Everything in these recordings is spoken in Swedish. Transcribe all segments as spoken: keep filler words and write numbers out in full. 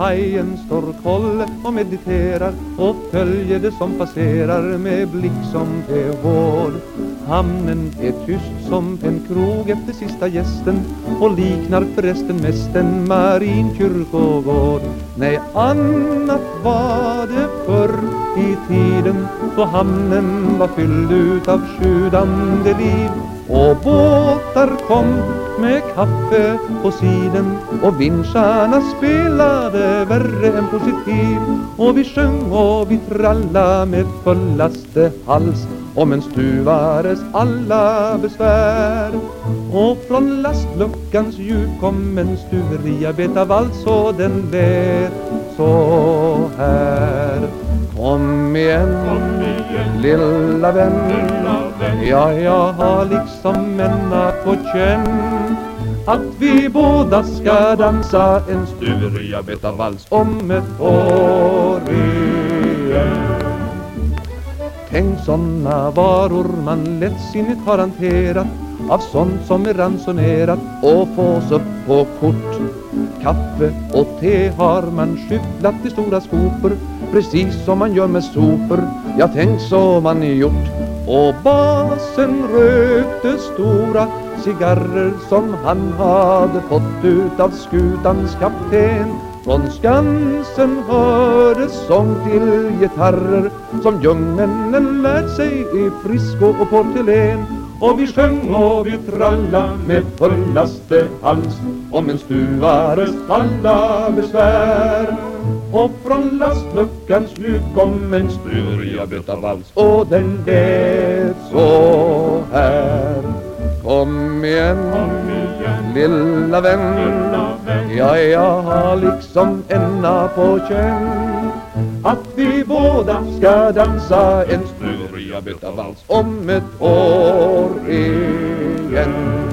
kajen står koll och mediterar och följer det som passerar med blick som är hård. Hamnen är tyst som en krog efter sista gästen och liknar förresten mest en marinkyrkogård. Nej, annat var det förr i tiden då hamnen var fylld utav sjudande liv. Och båtar kom med kaffe på siden och vinscharna spelade värre än positiv. Och vi sjöng och vi tralla med fullaste hals om en stuvares alla besvär. Och från lastluckans djup kom en stuveriarbetarvals och den lät så här. Kom igen, kom igen lilla vän, lilla vän. Ja, jag har liksom ända på känn att vi båda ska dansa en stuveriarbetarvals om ett år igen. Tänk såna varor man lättsinnigt har hanterat, av sånt som är ransonerat och fås upp på kort. Kaffe och te har man skyfflat i stora skopor, precis som man gör med sopor. Jag tänk så man är gjort. Och basen rökte stora cigarrer som han hade fått ut av skutans kapten. Från Skansen hördes sång till gitarrer som jungmännen lärt sig i Frisco och Portelen. Och vi sjöng och vi tralla med fullaste hals om en stuvares alla besvär. Och från lastluckans djup kom en stuveriarbetarvals och den lät så här. Kom igen, kom igen lilla vän, lilla vän. Ja, jag har liksom ända på känn att vi båda ska dansa en stuveriarbetarvals om ett år igen.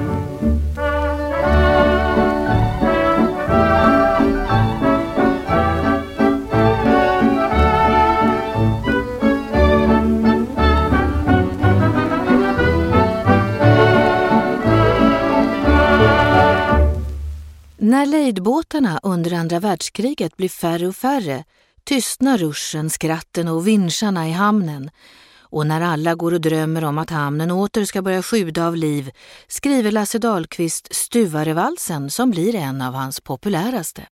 När lejdbåtarna under andra världskriget blir färre och färre tystnar ruschen, skratten och vinscharna i hamnen. Och när alla går och drömmer om att hamnen åter ska börja sjuda av liv skriver Lasse Dahlqvist Stuvarevalsen som blir en av hans populäraste.